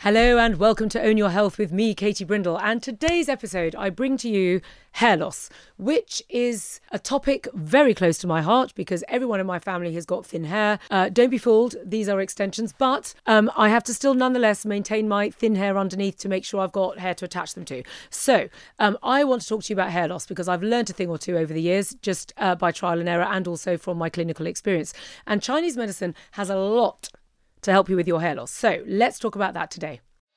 Hello and welcome to Own Your Health with me, Katie Brindle. And today's episode, I bring to you hair loss, which is a topic very close to my heart because everyone in my family has got thin hair. Don't be fooled, these are extensions, but I have to still nonetheless maintain my thin hair underneath to make sure I've got hair to attach them to. So I want to talk to you about hair loss because I've learned a thing or two over the years, just by trial and error and also from my clinical experience. And Chinese medicine has a lot to help you with your hair loss. So let's talk about that today.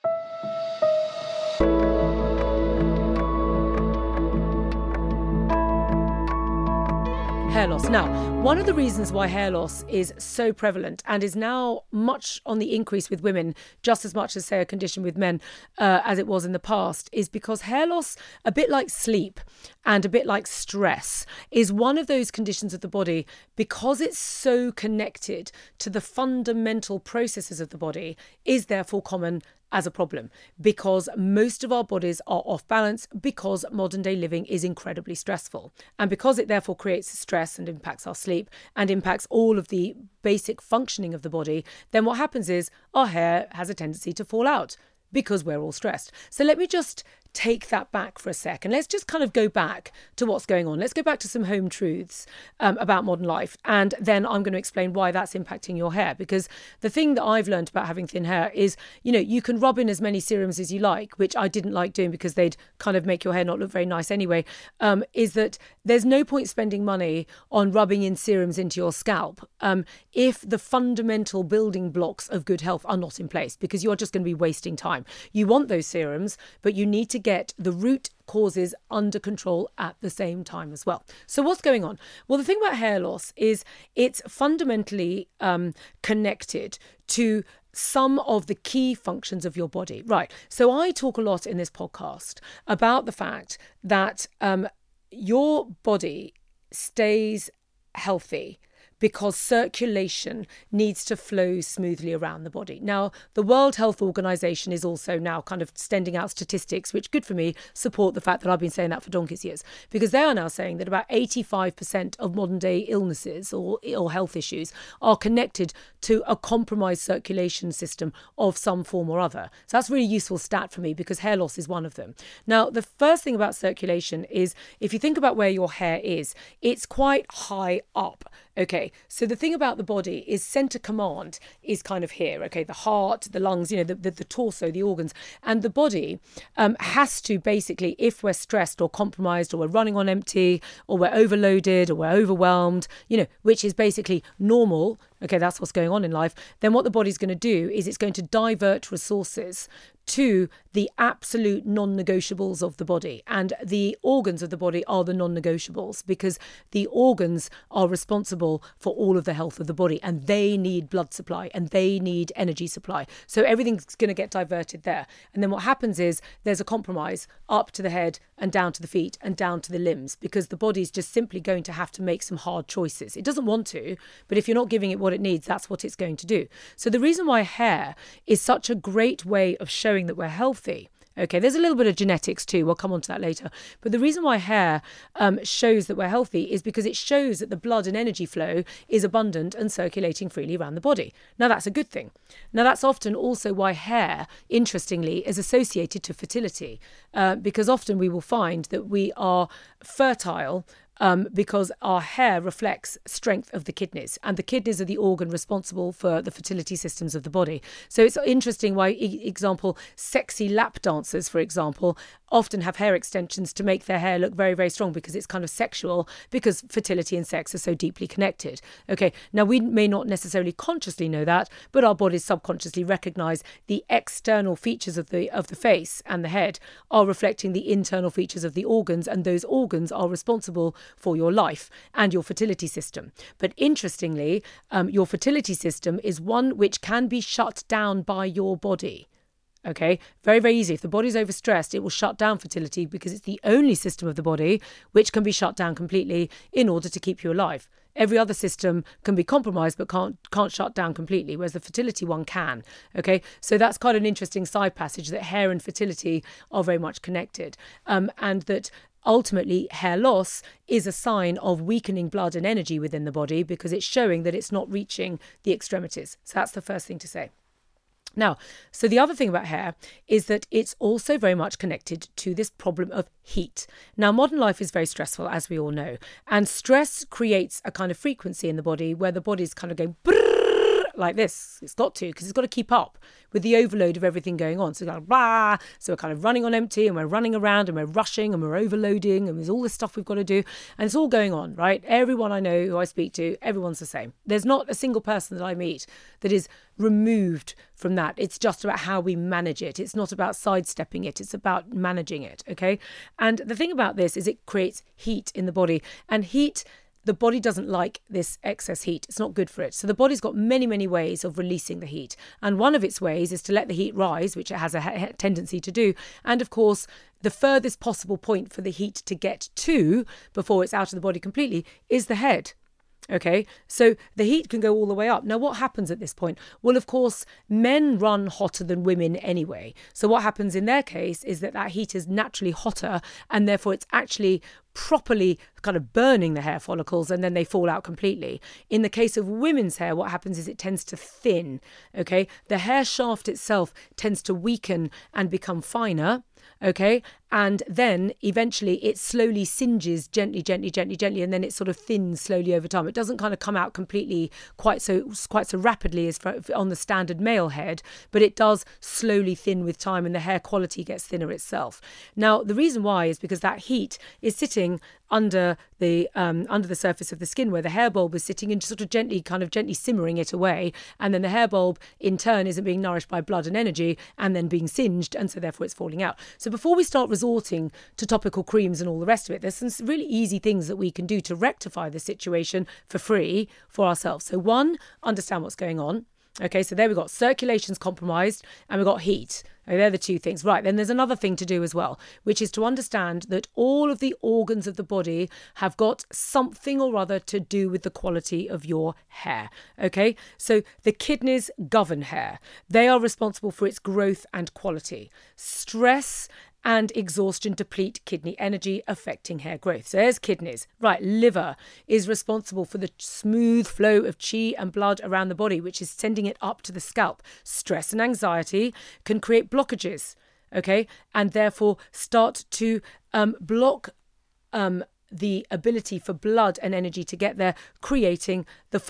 Hair loss. Now, one of the reasons why hair loss is so prevalent and is now much on the increase with women, just as much as, say, a condition with men as it was in the past, is because hair loss, a bit like sleep and a bit like stress, is one of those conditions of the body because it's so connected to the fundamental processes of the body, is therefore common as a problem because most of our bodies are off balance because modern day living is incredibly stressful. And because it therefore creates stress and impacts our sleep and impacts all of the basic functioning of the body, then what happens is our hair has a tendency to fall out because we're all stressed. So let me just take that back for a sec and let's just kind of go back to what's going on. Let's go back to some home truths about modern life, and then I'm going to explain why that's impacting your hair. Because the thing that I've learned about having thin hair is, you can rub in as many serums as you like, which I didn't like doing because they'd kind of make your hair not look very nice anyway, is that there's no point spending money on rubbing in serums into your scalp if the fundamental building blocks of good health are not in place, because you're just going to be wasting time. You want those serums, but you need to get the root causes under control at the same time as well. So what's going on? Well, the thing about hair loss is it's fundamentally connected to some of the key functions of your body. Right. So I talk a lot in this podcast about the fact that your body stays healthy because circulation needs to flow smoothly around the body. Now, the World Health Organization is also now kind of sending out statistics, which, good for me, support the fact that I've been saying that for donkey's years, because they are now saying that about 85% of modern day illnesses or health issues are connected to a compromised circulation system of some form or other. So that's a really useful stat for me because hair loss is one of them. Now, the first thing about circulation is if you think about where your hair is, it's quite high up. Okay, so the thing about the body is center command is kind of here, okay, the heart, the lungs, the torso, the organs, and the body has to basically, if we're stressed or compromised or we're running on empty or we're overloaded or we're overwhelmed, which is basically normal, okay, that's what's going on in life, then what the body's going to do is it's going to divert resources to the absolute non-negotiables of the body. And the organs of the body are the non-negotiables because the organs are responsible for all of the health of the body and they need blood supply and they need energy supply. So everything's going to get diverted there. And then what happens is there's a compromise up to the head and down to the feet and down to the limbs because the body's just simply going to have to make some hard choices. It doesn't want to, but if you're not giving it what it needs, that's what it's going to do. So the reason why hair is such a great way of showing that we're healthy. Okay, there's a little bit of genetics too. We'll come on to that later. But the reason why hair shows that we're healthy is because it shows that the blood and energy flow is abundant and circulating freely around the body. Now, that's a good thing. Now, that's often also why hair, interestingly, is associated to fertility, because often we will find that we are fertile because our hair reflects strength of the kidneys, and the kidneys are the organ responsible for the fertility systems of the body. So it's interesting why, example, sexy lap dancers, for example, often have hair extensions to make their hair look very, very strong because it's kind of sexual, because fertility and sex are so deeply connected. Okay, now we may not necessarily consciously know that, but our bodies subconsciously recognize the external features of the face and the head are reflecting the internal features of the organs, and those organs are responsible for your life and your fertility system. But interestingly, your fertility system is one which can be shut down by your body. Okay, very, very easy. If the body's overstressed, it will shut down fertility because it's the only system of the body which can be shut down completely in order to keep you alive. Every other system can be compromised but can't shut down completely, whereas the fertility one can. Okay, so that's quite an interesting side passage, that hair and fertility are very much connected, and that ultimately hair loss is a sign of weakening blood and energy within the body because it's showing that it's not reaching the extremities. So that's the first thing to say. Now, so the other thing about hair is that it's also very much connected to this problem of heat. Now, modern life is very stressful, as we all know, and stress creates a kind of frequency in the body where the body's kind of going like this. It's got to, because it's got to keep up with the overload of everything going on. So, blah, so we're kind of running on empty, and we're running around, and we're rushing, and we're overloading, and there's all this stuff we've got to do, and it's all going on, right? Everyone I know who I speak to, everyone's the same. There's not a single person that I meet that is removed from that. It's just about how we manage it. It's not about sidestepping it. It's about managing it, okay? And the thing about this is it creates heat in the body, and heat, the body doesn't like this excess heat. It's not good for it. So the body's got many, many ways of releasing the heat. And one of its ways is to let the heat rise, which it has a tendency to do. And of course, the furthest possible point for the heat to get to before it's out of the body completely is the head. Okay, so the heat can go all the way up. Now, what happens at this point? Well, of course, men run hotter than women anyway. So what happens in their case is that heat is naturally hotter, and therefore it's actually properly kind of burning the hair follicles, and then they fall out completely. In the case of women's hair, what happens is it tends to thin. Okay, the hair shaft itself tends to weaken and become finer. Okay, and then eventually it slowly singes gently, and then it sort of thins slowly over time. It doesn't kind of come out completely quite so rapidly as on the standard male head, but it does slowly thin with time, and the hair quality gets thinner itself. Now, the reason why is because that heat is sitting under the surface of the skin where the hair bulb is sitting, and sort of gently simmering it away, and then the hair bulb in turn isn't being nourished by blood and energy, and then being singed, and so therefore it's falling out. So before we start resorting to topical creams and all the rest of it, there's some really easy things that we can do to rectify the situation for free for ourselves. So one, understand what's going on. Okay, so there we've got circulation's compromised, and we've got heat. Okay, they're the two things. Right, then there's another thing to do as well, which is to understand that all of the organs of the body have got something or other to do with the quality of your hair. Okay, so the kidneys govern hair. They are responsible for its growth and quality. Stress and exhaustion deplete kidney energy, affecting hair growth. So there's kidneys. Right, liver is responsible for the smooth flow of qi and blood around the body, which is sending it up to the scalp. Stress and anxiety can create blockages, okay, and therefore start to block the ability for blood and energy to get there, creating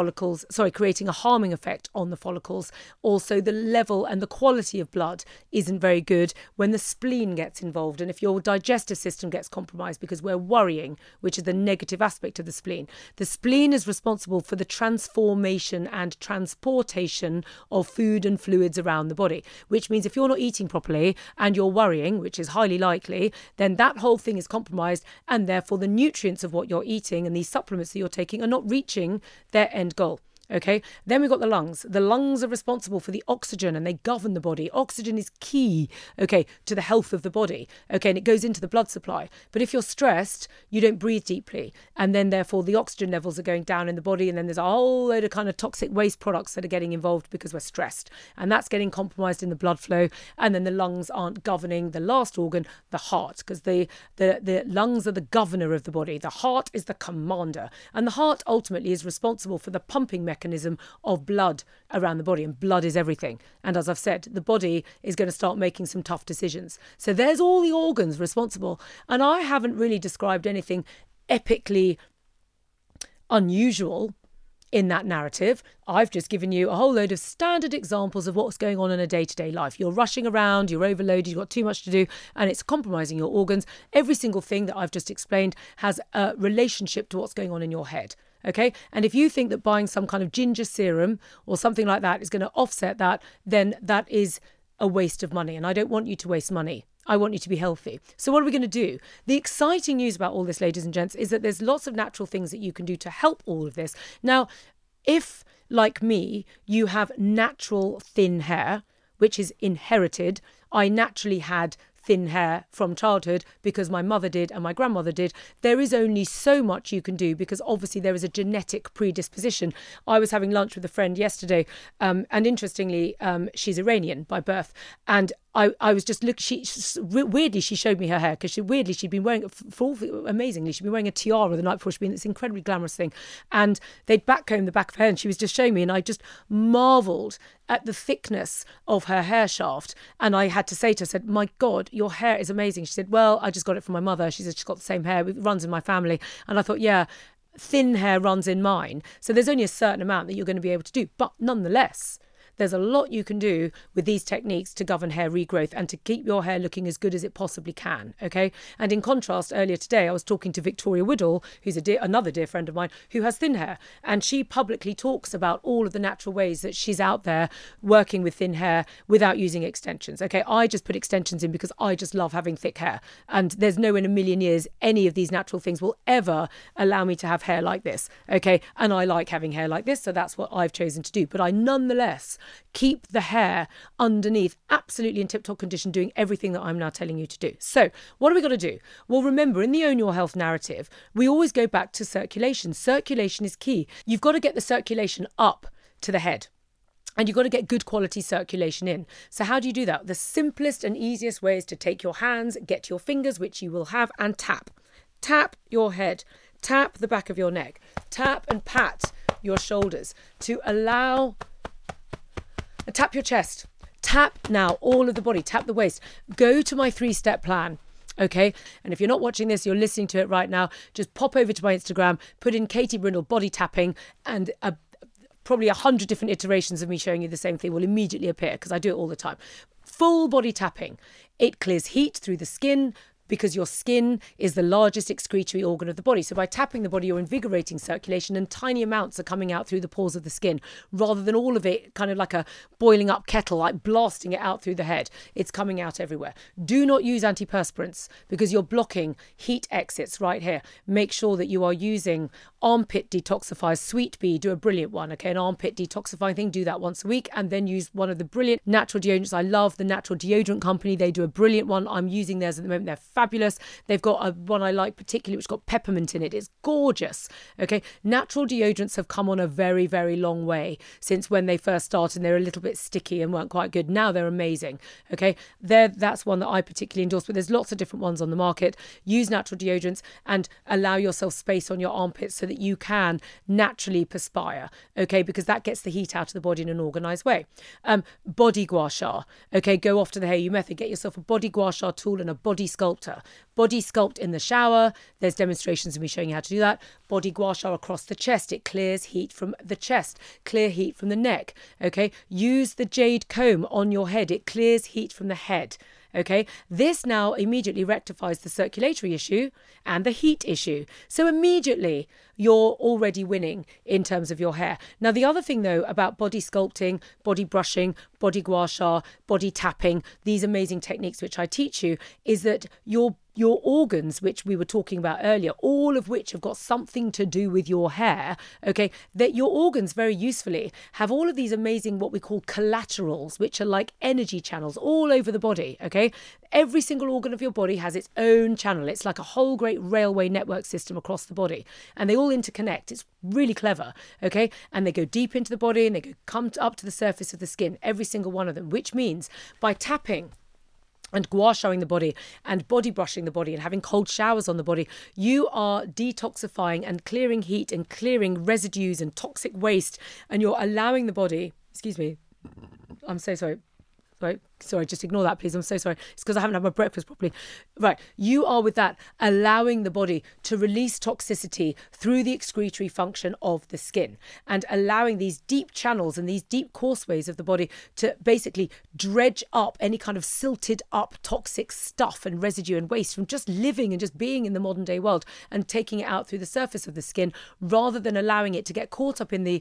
a harming effect on the follicles. Also, the level and the quality of blood isn't very good when the spleen gets involved, and if your digestive system gets compromised because we're worrying, which is the negative aspect of the spleen. The spleen is responsible for the transformation and transportation of food and fluids around the body, which means if you're not eating properly and you're worrying, which is highly likely, then that whole thing is compromised, and therefore the nutrients of what you're eating and these supplements that you're taking are not reaching their end goal. Okay, then we've got the lungs. The lungs are responsible for the oxygen, and they govern the body. Oxygen is key, okay, to the health of the body. Okay, and it goes into the blood supply. But if you're stressed, you don't breathe deeply, and then therefore the oxygen levels are going down in the body, and then there's a whole load of kind of toxic waste products that are getting involved because we're stressed, and that's getting compromised in the blood flow. And then the lungs aren't governing the last organ, the heart, because the lungs are the governor of the body. The heart is the commander, and the heart ultimately is responsible for the pumping mechanism of blood around the body, and blood is everything. And as I've said, the body is going to start making some tough decisions. So there's all the organs responsible, and I haven't really described anything epically unusual in that narrative. I've just given you a whole load of standard examples of what's going on in a day-to-day life. You're rushing around, you're overloaded, you've got too much to do, and it's compromising your organs. Every single thing that I've just explained has a relationship to what's going on in your head. Okay, and if you think that buying some kind of ginger serum or something like that is going to offset that, then that is a waste of money. And I don't want you to waste money. I want you to be healthy. So what are we going to do? The exciting news about all this, ladies and gents, is that there's lots of natural things that you can do to help all of this. Now, if, like me, you have natural thin hair, which is inherited, I naturally had thin hair from childhood because my mother did and my grandmother did. There is only so much you can do because obviously there is a genetic predisposition. I was having lunch with a friend yesterday, and interestingly, she's Iranian by birth, and I was just looking, weirdly, she showed me her hair because she'd been wearing, amazingly, she'd been wearing a tiara the night before. She'd been this incredibly glamorous thing. And they'd backcombed the back of her hair and she was just showing me, and I just marvelled at the thickness of her hair shaft. And I had to say to her, I said, my God, your hair is amazing. She said, well, I just got it from my mother. She said, she's got the same hair. It runs in my family. And I thought, yeah, thin hair runs in mine. So there's only a certain amount that you're going to be able to do. But nonetheless, there's a lot you can do with these techniques to govern hair regrowth and to keep your hair looking as good as it possibly can, okay? And in contrast, earlier today, I was talking to Victoria Woodall, who's another dear friend of mine, who has thin hair. And she publicly talks about all of the natural ways that she's out there working with thin hair without using extensions, okay? I just put extensions in because I just love having thick hair. And there's no in a million years any of these natural things will ever allow me to have hair like this, okay? And I like having hair like this, so that's what I've chosen to do. But I nonetheless keep the hair underneath absolutely in tip-top condition, doing everything that I'm now telling you to do. So what are we got to do? Well, remember, in the Own Your Health narrative, we always go back to circulation. Circulation is key. You've got to get the circulation up to the head. And you've got to get good quality circulation in. So how do you do that? The simplest and easiest way is to take your hands, get your fingers, which you will have, and tap. Tap your head. Tap the back of your neck. Tap and pat your shoulders to allow... And tap your chest. Tap now all of the body. Tap the waist. Go to my 3-step plan. Okay. And if you're not watching this, you're listening to it right now, just pop over to my Instagram, put in Katie Brindle body tapping, and probably 100 different iterations of me showing you the same thing will immediately appear because I do it all the time. Full body tapping. It clears heat through the skin, because your skin is the largest excretory organ of the body. So by tapping the body, you're invigorating circulation, and tiny amounts are coming out through the pores of the skin rather than all of it kind of like a boiling up kettle, like blasting it out through the head. It's coming out everywhere. Do not use antiperspirants because you're blocking heat exits right here. Make sure that you are using armpit detoxifiers. Sweet Bee do a brilliant one, okay? An armpit detoxifying thing, do that once a week, and then use one of the brilliant natural deodorants. I love the Natural Deodorant Company. They do a brilliant one. I'm using theirs at the moment. They're fabulous. They've got one I like particularly, which has got peppermint in it. It's gorgeous. Okay. Natural deodorants have come on a very, very long way since when they first started. They're a little bit sticky and weren't quite good. Now they're amazing. Okay. That's one that I particularly endorse, but there's lots of different ones on the market. Use natural deodorants and allow yourself space on your armpits so that you can naturally perspire. Okay. Because that gets the heat out of the body in an organized way. Body gua sha. Okay. Go off to the Hey You method. Get yourself a body gua sha tool and a body sculptor. Body sculpt in the shower. There's demonstrations of me showing you how to do that. Body gua sha across the chest. It clears heat from the chest. Clear heat from the neck. Okay. Use the jade comb on your head. It clears heat from the head. Okay, this now immediately rectifies the circulatory issue and the heat issue. So immediately you're already winning in terms of your hair. Now, the other thing, though, about body sculpting, body brushing, body gua sha, body tapping, these amazing techniques which I teach you, is that your organs, which we were talking about earlier, all of which have got something to do with your hair, okay, that your organs very usefully have all of these amazing what we call collaterals, which are like energy channels all over the body, okay? Every single organ of your body has its own channel. It's like a whole great railway network system across the body, and they all interconnect. It's really clever, okay? And they go deep into the body and they come up to the surface of the skin, every single one of them, which means by tapping and gua shaing the body and body brushing the body and having cold showers on the body, you are detoxifying and clearing heat and clearing residues and toxic waste, and you're allowing the body, excuse me, I'm so sorry. Sorry, just ignore that, please. I'm so sorry. It's because I haven't had my breakfast properly. Right. You are with that allowing the body to release toxicity through the excretory function of the skin and allowing these deep channels and these deep courseways of the body to basically dredge up any kind of silted up toxic stuff and residue and waste from just living and just being in the modern day world and taking it out through the surface of the skin rather than allowing it to get caught up in the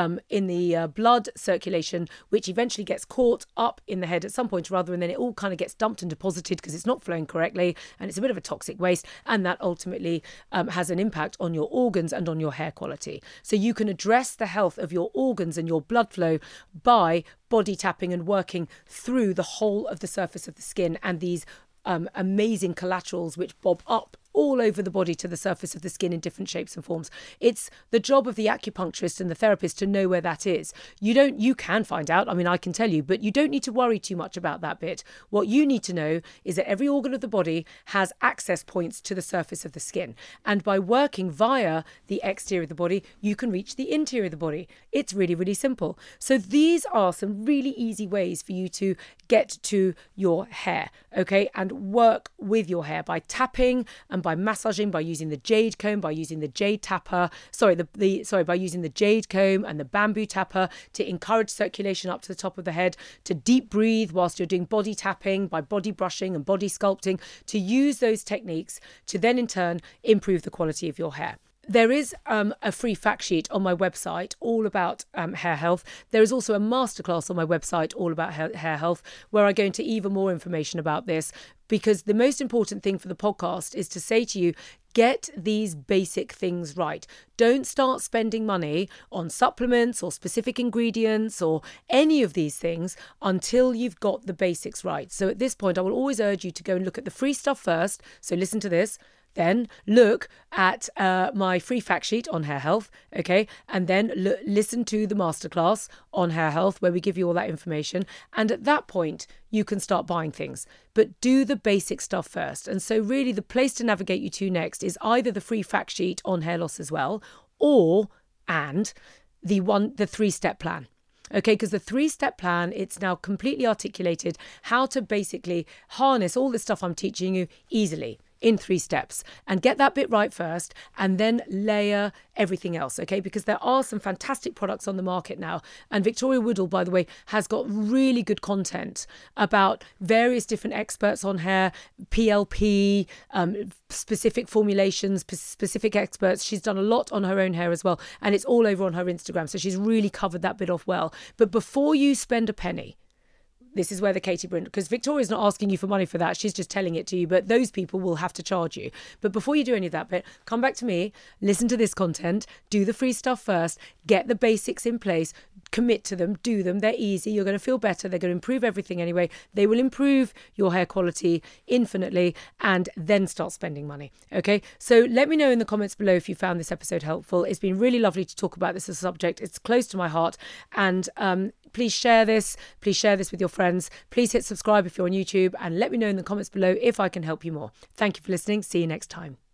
blood circulation, which eventually gets caught up in the head at some point rather, and then it all kind of gets dumped and deposited because it's not flowing correctly and it's a bit of a toxic waste, and that ultimately has an impact on your organs and on your hair quality. So you can address the health of your organs and your blood flow by body tapping and working through the whole of the surface of the skin and these amazing collaterals which bob up all over the body to the surface of the skin in different shapes and forms. It's the job of the acupuncturist and the therapist to know where that is. You can find out, I mean, I can tell you, but you don't need to worry too much about that bit. What you need to know is that every organ of the body has access points to the surface of the skin. And by working via the exterior of the body, you can reach the interior of the body. It's really, really simple. So these are some really easy ways for you to get to your hair, okay, and work with your hair by tapping and by massaging, by using the jade comb, by using the jade tapper, by using the jade comb and the bamboo tapper to encourage circulation up to the top of the head, to deep breathe whilst you're doing body tapping, by body brushing and body sculpting, to use those techniques to then in turn improve the quality of your hair. There is a free fact sheet on my website all about hair health. There is also a masterclass on my website all about hair health, where I go into even more information about this, because the most important thing for the podcast is to say to you, get these basic things right. Don't start spending money on supplements or specific ingredients or any of these things until you've got the basics right. So at this point, I will always urge you to go and look at the free stuff first. So listen to this. Then look at my free fact sheet on hair health, okay? And then listen to the masterclass on hair health, where we give you all that information. And at that point, you can start buying things. But do the basic stuff first. And so really the place to navigate you to next is either the free fact sheet on hair loss as well, and the 3-step plan. Okay, because the 3-step plan, it's now completely articulated how to basically harness all this stuff I'm teaching you easily in 3 steps, and get that bit right first and then layer everything else, okay? Because there are some fantastic products on the market now, and Victoria Woodall, by the way, has got really good content about various different experts on hair, PLP, specific formulations, specific experts. She's done a lot on her own hair as well, and it's all over on her Instagram, so she's really covered that bit off well. But before you spend a penny, this is where the Katie Brindle, because Victoria's not asking you for money for that. She's just telling it to you, but those people will have to charge you. But before you do any of that bit, come back to me, listen to this content, do the free stuff first, get the basics in place, commit to them, do them. They're easy. You're going to feel better. They're going to improve everything anyway. They will improve your hair quality infinitely, and then start spending money. Okay. So let me know in the comments below if you found this episode helpful. It's been really lovely to talk about this as a subject. It's close to my heart. And please share this. Please share this with your friends. Please hit subscribe if you're on YouTube, and let me know in the comments below if I can help you more. Thank you for listening. See you next time.